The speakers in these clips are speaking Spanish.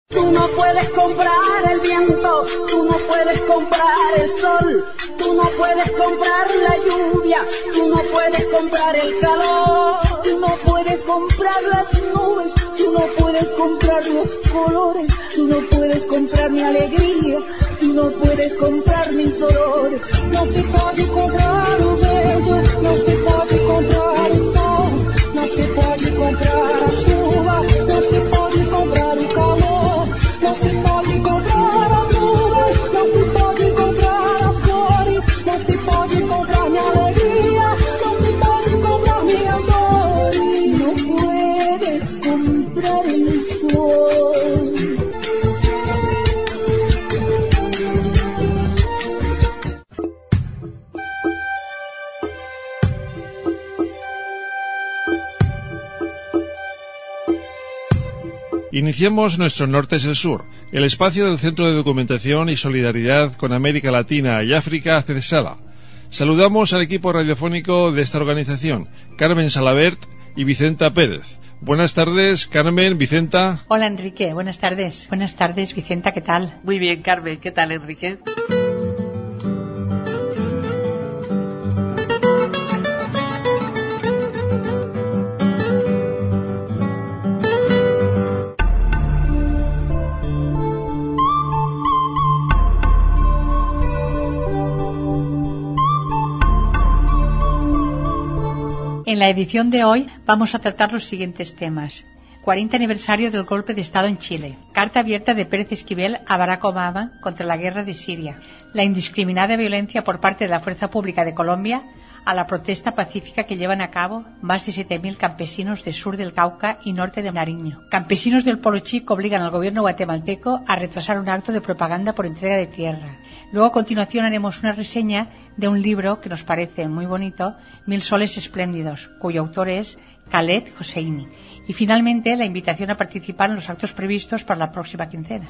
Tú no puedes comprar el viento, tú no puedes comprar el sol, tú no puedes comprar la lluvia, tú no puedes comprar el calor, tú no puedes comprar las nubes, tú no puedes comprar los colores, tú no puedes comprar mi alegría, tú no puedes comprar mis dolores. No se puede comprar o bello, no se puede comprar el sol, no se puede comprar a chuva, no se puede comprar o calor. No se pode comprar as nuvens, não se pode comprar as cores, não se pode comprar minha alegria, não se pode comprar minhas dores. Não puedes comprar el sol. Iniciamos nuestro Norte es el Sur, el espacio del Centro de Documentación y Solidaridad con América Latina y África, CEDESALA. Saludamos al equipo radiofónico de esta organización, Carmen Salabert y Vicenta Pérez. Buenas tardes, Carmen, Vicenta. Hola, Enrique, buenas tardes. Buenas tardes, Vicenta, ¿qué tal? Muy bien, Carmen, ¿qué tal, Enrique? En la edición de hoy vamos a tratar los siguientes temas. 40 aniversario del golpe de Estado en Chile. Carta abierta de Pérez Esquivel a Barack Obama contra la guerra de Siria. La indiscriminada violencia por parte de la Fuerza Pública de Colombia a la protesta pacífica que llevan a cabo más de 7.000 campesinos del sur del Cauca y norte de Nariño. Campesinos del Polo Chico obligan al gobierno guatemalteco a retrasar un acto de propaganda por entrega de tierra. Luego, a continuación, haremos una reseña de un libro que nos parece muy bonito, 1000 soles espléndidos, cuyo autor es Khaled Hosseini. Y finalmente, la invitación a participar en los actos previstos para la próxima quincena.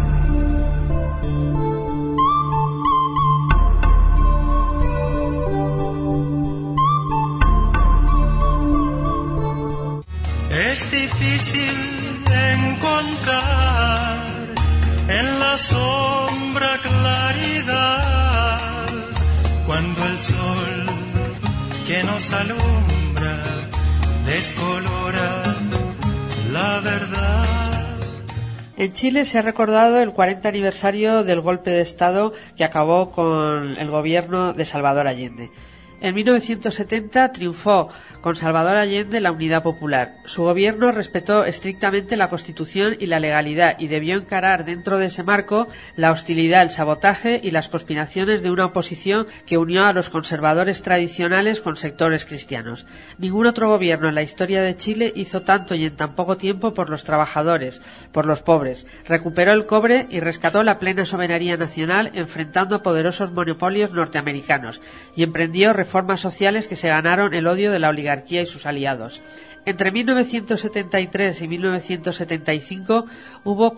Es difícil encontrar en la sombra claridad cuando el sol que nos alumbra descolora la verdad. En Chile se ha recordado el 40 aniversario del golpe de Estado que acabó con el gobierno de Salvador Allende. En 1970 triunfó con Salvador Allende la Unidad Popular. Su gobierno respetó estrictamente la Constitución y la legalidad y debió encarar dentro de ese marco la hostilidad, el sabotaje y las conspiraciones de una oposición que unió a los conservadores tradicionales con sectores cristianos. Ningún otro gobierno en la historia de Chile hizo tanto y en tan poco tiempo por los trabajadores, por los pobres. Recuperó el cobre y rescató la plena soberanía nacional enfrentando a poderosos monopolios norteamericanos y emprendió reformas sociales que se ganaron el odio de la oligarquía y sus aliados. Entre 1973 y 1975 hubo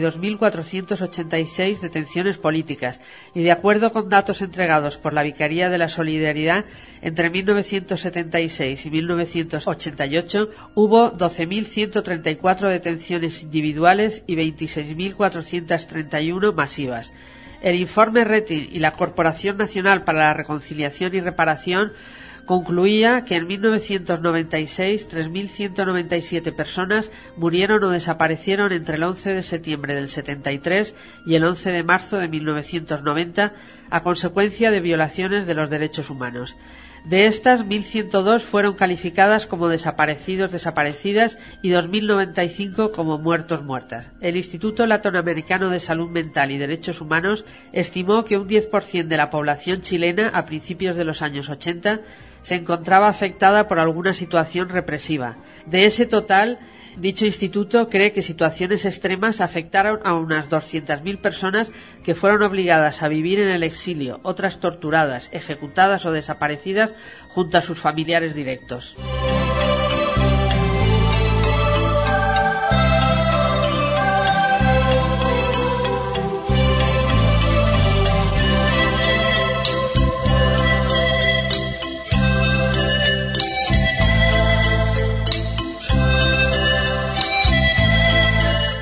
42.486 detenciones políticas y, de acuerdo con datos entregados por la Vicaría de la Solidaridad, entre 1976 y 1988 hubo 12.134 detenciones individuales y 26.431 masivas. El informe Rating y la Corporación Nacional para la Reconciliación y Reparación concluía que en 1996 3.197 personas murieron o desaparecieron entre el 11 de septiembre del 73 y el 11 de marzo de 1990 a consecuencia de violaciones de los derechos humanos. De estas, 1.102 fueron calificadas como desaparecidas y 2.095 como muertas. El Instituto Latinoamericano de Salud Mental y Derechos Humanos estimó que un 10% de la población chilena a principios de los años 80 se encontraba afectada por alguna situación represiva. De ese total, dicho instituto cree que situaciones extremas afectaron a unas 200.000 personas que fueron obligadas a vivir en el exilio, otras torturadas, ejecutadas o desaparecidas junto a sus familiares directos. Carta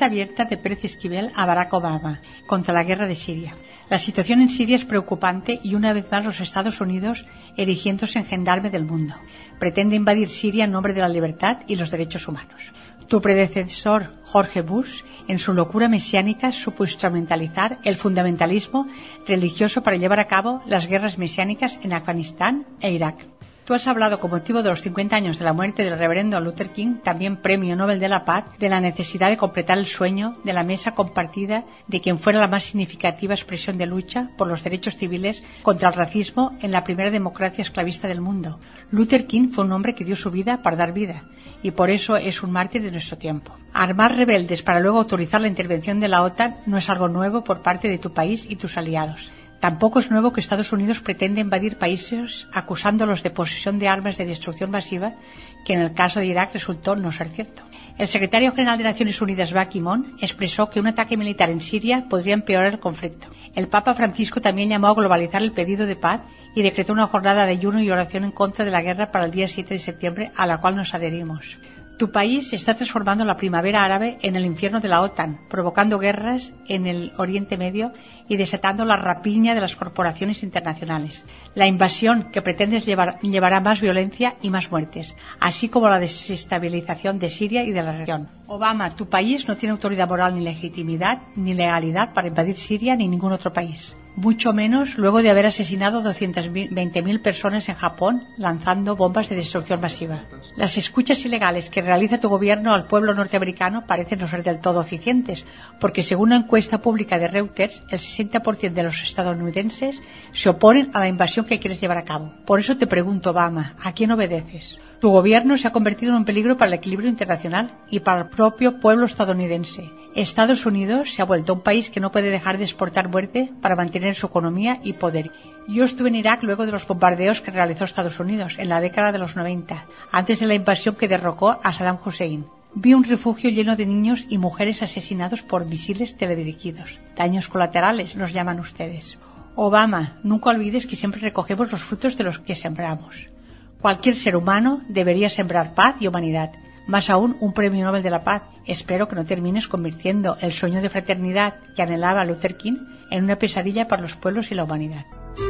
Carta abierta de Pérez Esquivel a Barack Obama contra la guerra de Siria. La situación en Siria es preocupante y una vez más los Estados Unidos, erigiéndose en gendarme del mundo, pretende invadir Siria en nombre de la libertad y los derechos humanos. Tu predecesor, George Bush, en su locura mesiánica, supo instrumentalizar el fundamentalismo religioso para llevar a cabo las guerras mesiánicas en Afganistán e Irak. Tú has hablado, con motivo de los 50 años de la muerte del reverendo Luther King, también Premio Nobel de la Paz, de la necesidad de completar el sueño de la mesa compartida de quien fuera la más significativa expresión de lucha por los derechos civiles contra el racismo en la primera democracia esclavista del mundo. Luther King fue un hombre que dio su vida para dar vida, y por eso es un mártir de nuestro tiempo. Armar rebeldes para luego autorizar la intervención de la OTAN no es algo nuevo por parte de tu país y tus aliados. Tampoco es nuevo que Estados Unidos pretenda invadir países acusándolos de posesión de armas de destrucción masiva, que en el caso de Irak resultó no ser cierto. El secretario general de Naciones Unidas, Ban Ki-moon, expresó que un ataque militar en Siria podría empeorar el conflicto. El Papa Francisco también llamó a globalizar el pedido de paz y decretó una jornada de ayuno y oración en contra de la guerra para el día 7 de septiembre, a la cual nos adherimos. Tu país está transformando la primavera árabe en el infierno de la OTAN, provocando guerras en el Oriente Medio y desatando la rapiña de las corporaciones internacionales. La invasión que pretendes llevará más violencia y más muertes, así como la desestabilización de Siria y de la región. Obama, tu país no tiene autoridad moral ni legitimidad ni legalidad para invadir Siria ni ningún otro país. Mucho menos luego de haber asesinado 220.000 personas en Japón lanzando bombas de destrucción masiva. Las escuchas ilegales que realiza tu gobierno al pueblo norteamericano parecen no ser del todo eficientes, porque según una encuesta pública de Reuters, el 60% de los estadounidenses se oponen a la invasión que quieres llevar a cabo. Por eso te pregunto, Obama, ¿a quién obedeces? Tu gobierno se ha convertido en un peligro para el equilibrio internacional y para el propio pueblo estadounidense. Estados Unidos se ha vuelto un país que no puede dejar de exportar muerte para mantener su economía y poder. Yo estuve en Irak luego de los bombardeos que realizó Estados Unidos en la década de los 90, antes de la invasión que derrocó a Saddam Hussein. Vi un refugio lleno de niños y mujeres asesinados por misiles teledirigidos. Daños colaterales, los llaman ustedes. Obama, nunca olvides que siempre recogemos los frutos de los que sembramos. Cualquier ser humano debería sembrar paz y humanidad. Más aún, un premio Nobel de la Paz. Espero que no termines convirtiendo el sueño de fraternidad que anhelaba Luther King en una pesadilla para los pueblos y la humanidad.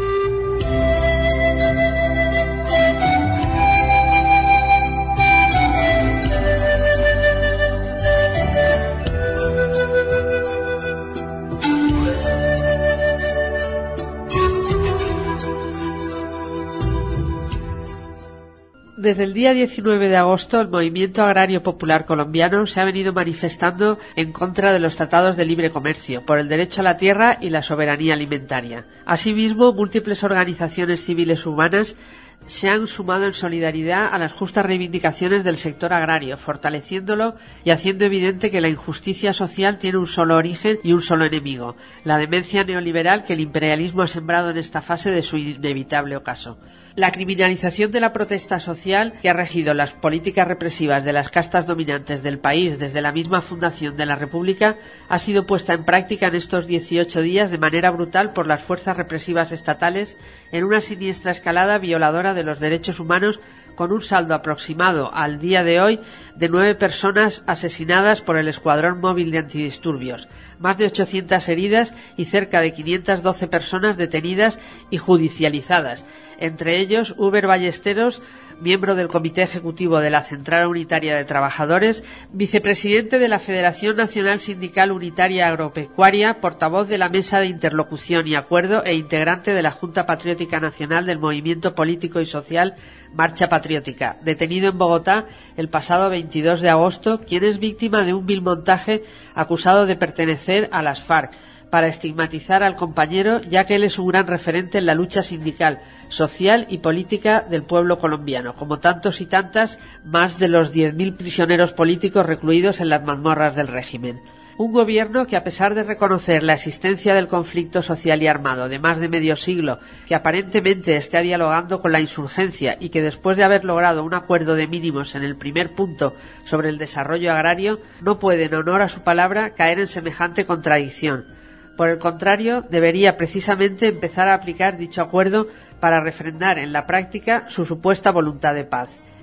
Desde el día 19 de agosto, el Movimiento Agrario Popular Colombiano se ha venido manifestando en contra de los tratados de libre comercio, por el derecho a la tierra y la soberanía alimentaria. Asimismo, múltiples organizaciones civiles humanas se han sumado en solidaridad a las justas reivindicaciones del sector agrario, fortaleciéndolo y haciendo evidente que la injusticia social tiene un solo origen y un solo enemigo, la demencia neoliberal que el imperialismo ha sembrado en esta fase de su inevitable ocaso. La criminalización de la protesta social que ha regido las políticas represivas de las castas dominantes del país desde la misma fundación de la República ha sido puesta en práctica en estos 18 días de manera brutal por las fuerzas represivas estatales en una siniestra escalada violadora de los derechos humanos, con un saldo aproximado al día de hoy de 9 personas asesinadas por el Escuadrón Móvil de Antidisturbios, más de 800 heridas y cerca de 512 personas detenidas y judicializadas, entre ellos Uber Ballesteros, miembro del Comité Ejecutivo de la Central Unitaria de Trabajadores, vicepresidente de la Federación Nacional Sindical Unitaria Agropecuaria, portavoz de la Mesa de Interlocución y Acuerdo e integrante de la Junta Patriótica Nacional del Movimiento Político y Social Marcha Patriótica, detenido en Bogotá el pasado 22 de agosto, quien es víctima de un vil montaje acusado de pertenecer a las FARC, para estigmatizar al compañero, ya que él es un gran referente en la lucha sindical, social y política del pueblo colombiano, como tantos y tantas más de los 10.000 prisioneros políticos recluidos en las mazmorras del régimen. Un gobierno que, a pesar de reconocer la existencia del conflicto social y armado de más de medio siglo, que aparentemente esté dialogando con la insurgencia y que después de haber logrado un acuerdo de mínimos en el primer punto sobre el desarrollo agrario, no puede, en honor a su palabra, caer en semejante contradicción. Por el contrario, debería precisamente empezar a aplicar dicho acuerdo para refrendar en la práctica su supuesta voluntad de paz.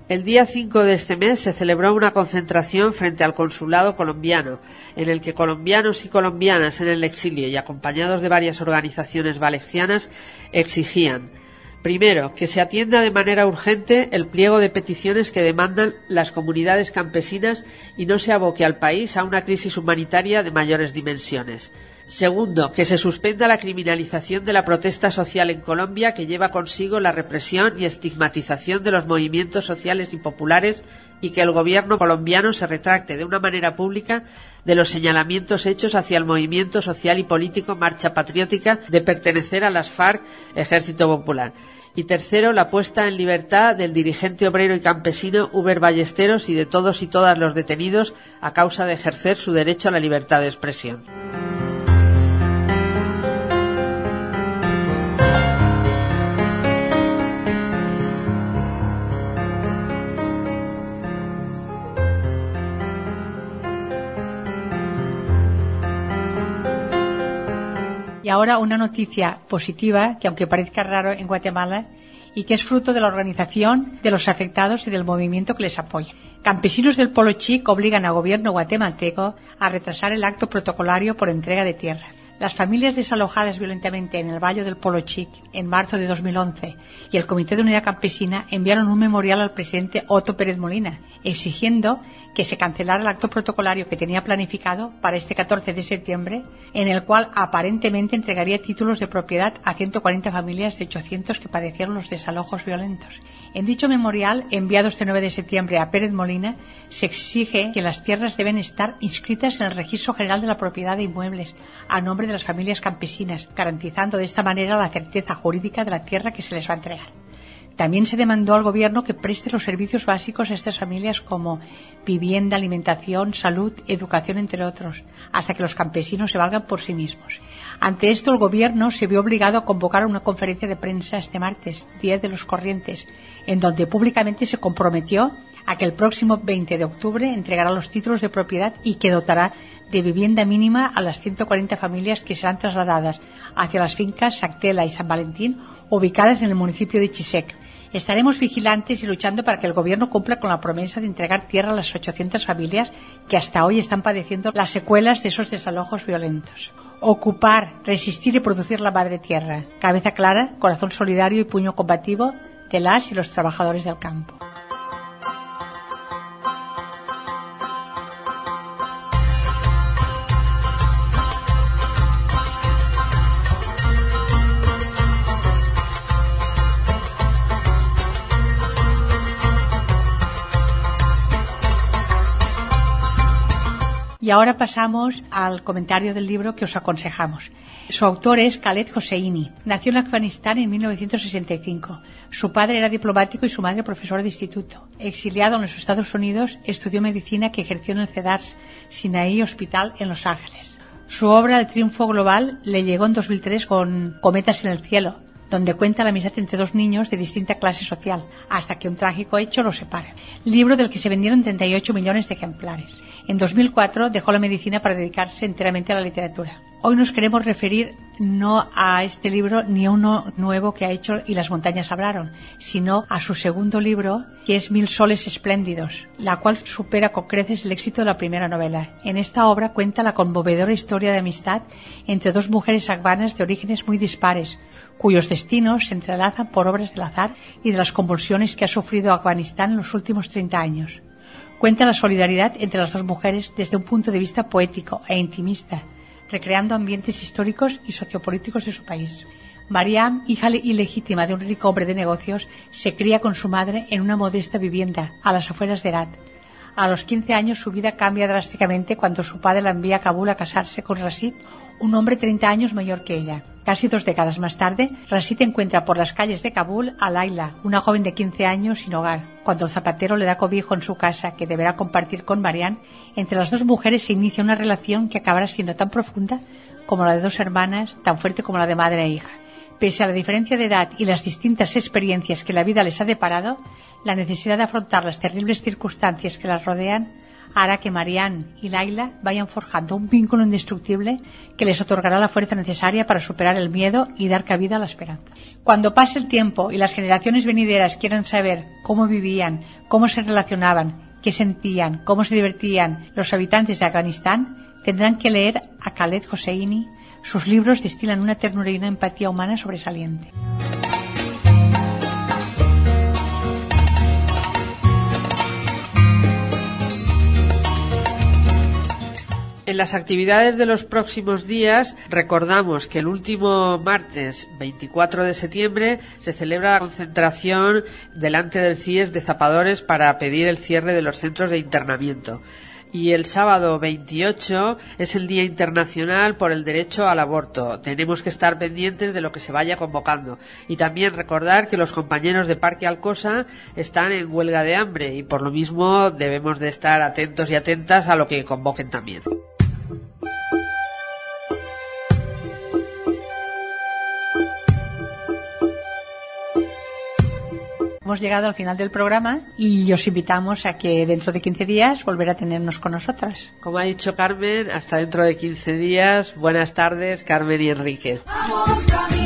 El día 5 de este mes se celebró una concentración frente al consulado colombiano, en el que colombianos y colombianas en el exilio y acompañados de varias organizaciones valencianas exigían: primero, que se atienda de manera urgente el pliego de peticiones que demandan las comunidades campesinas y no se aboque al país a una crisis humanitaria de mayores dimensiones. Segundo, que se suspenda la criminalización de la protesta social en Colombia, que lleva consigo la represión y estigmatización de los movimientos sociales y populares, y que el gobierno colombiano se retracte de una manera pública de los señalamientos hechos hacia el movimiento social y político Marcha Patriótica de pertenecer a las FARC, Ejército Popular. Y tercero, la puesta en libertad del dirigente obrero y campesino Uber Ballesteros y de todos y todas los detenidos a causa de ejercer su derecho a la libertad de expresión. Y ahora una noticia positiva que, aunque parezca raro en Guatemala, y que es fruto de la organización de los afectados y del movimiento que les apoya. Campesinos del Polo Chic obligan al gobierno guatemalteco a retrasar el acto protocolario por entrega de tierra. Las familias desalojadas violentamente en el Valle del Polo Chic en marzo de 2011 y el Comité de Unidad Campesina enviaron un memorial al presidente Otto Pérez Molina, exigiendo que se cancelara el acto protocolario que tenía planificado para este 14 de septiembre, en el cual aparentemente entregaría títulos de propiedad a 140 familias de 800 que padecieron los desalojos violentos. En dicho memorial, enviado este 9 de septiembre a Pérez Molina, se exige que las tierras deben estar inscritas en el Registro General de la Propiedad de Inmuebles a nombre de las familias campesinas, garantizando de esta manera la certeza jurídica de la tierra que se les va a entregar. También se demandó al gobierno que preste los servicios básicos a estas familias como vivienda, alimentación, salud, educación, entre otros, hasta que los campesinos se valgan por sí mismos. Ante esto, el gobierno se vio obligado a convocar una conferencia de prensa este martes, Día de los Corrientes, en donde públicamente se comprometió a que el próximo 20 de octubre entregará los títulos de propiedad y que dotará de vivienda mínima a las 140 familias que serán trasladadas hacia las fincas Sactela y San Valentín, ubicadas en el municipio de Chisec. Estaremos vigilantes y luchando para que el gobierno cumpla con la promesa de entregar tierra a las 800 familias que hasta hoy están padeciendo las secuelas de esos desalojos violentos. Ocupar, resistir y producir la madre tierra. Cabeza clara, corazón solidario y puño combativo de las y los trabajadores del campo. Y ahora pasamos al comentario del libro que os aconsejamos. Su autor es Khaled Hosseini. Nació en Afganistán en 1965. Su padre era diplomático y su madre profesora de instituto. Exiliado en los Estados Unidos, estudió medicina que ejerció en el Cedars Sinai Hospital en Los Ángeles. Su obra El triunfo global le llegó en 2003 con Cometas en el cielo, donde cuenta la amistad entre dos niños de distinta clase social, hasta que un trágico hecho los separa. Libro del que se vendieron 38 millones de ejemplares. En 2004 dejó la medicina para dedicarse enteramente a la literatura. Hoy nos queremos referir no a este libro ni a uno nuevo que ha hecho Y las montañas hablaron, sino a su segundo libro, que es 1000 soles espléndidos, la cual supera con creces el éxito de la primera novela. En esta obra cuenta la conmovedora historia de amistad entre dos mujeres afganas de orígenes muy dispares, cuyos destinos se entrelazan por obras del azar y de las convulsiones que ha sufrido Afganistán en los últimos 30 años. Cuenta la solidaridad entre las dos mujeres desde un punto de vista poético e intimista, recreando ambientes históricos y sociopolíticos de su país. Mariam, hija ilegítima de un rico hombre de negocios, se cría con su madre en una modesta vivienda a las afueras de Herat. A los 15 años su vida cambia drásticamente cuando su padre la envía a Kabul a casarse con Rashid, un hombre 30 años mayor que ella. Casi 2 décadas más tarde, Rashid encuentra por las calles de Kabul a Laila, una joven de 15 años sin hogar. Cuando el zapatero le da cobijo en su casa que deberá compartir con Mariam, entre las dos mujeres se inicia una relación que acabará siendo tan profunda como la de dos hermanas, tan fuerte como la de madre e hija. Pese a la diferencia de edad y las distintas experiencias que la vida les ha deparado, la necesidad de afrontar las terribles circunstancias que las rodean hará que Marianne y Laila vayan forjando un vínculo indestructible que les otorgará la fuerza necesaria para superar el miedo y dar cabida a la esperanza. Cuando pase el tiempo y las generaciones venideras quieran saber cómo vivían, cómo se relacionaban, qué sentían, cómo se divertían los habitantes de Afganistán, tendrán que leer a Khaled Hosseini. Sus libros destilan una ternura y una empatía humana sobresaliente. En las actividades de los próximos días recordamos que el último martes 24 de septiembre se celebra la concentración delante del CIES de zapadores para pedir el cierre de los centros de internamiento. Y el sábado 28 es el Día Internacional por el Derecho al Aborto. Tenemos que estar pendientes de lo que se vaya convocando. Y también recordar que los compañeros de Parque Alcosa están en huelga de hambre y por lo mismo debemos de estar atentos y atentas a lo que convoquen también. Hemos llegado al final del programa y os invitamos a que dentro de 15 días volver a tenernos con nosotras. Como ha dicho Carmen, hasta dentro de 15 días. Buenas tardes, Carmen y Enrique. Vamos,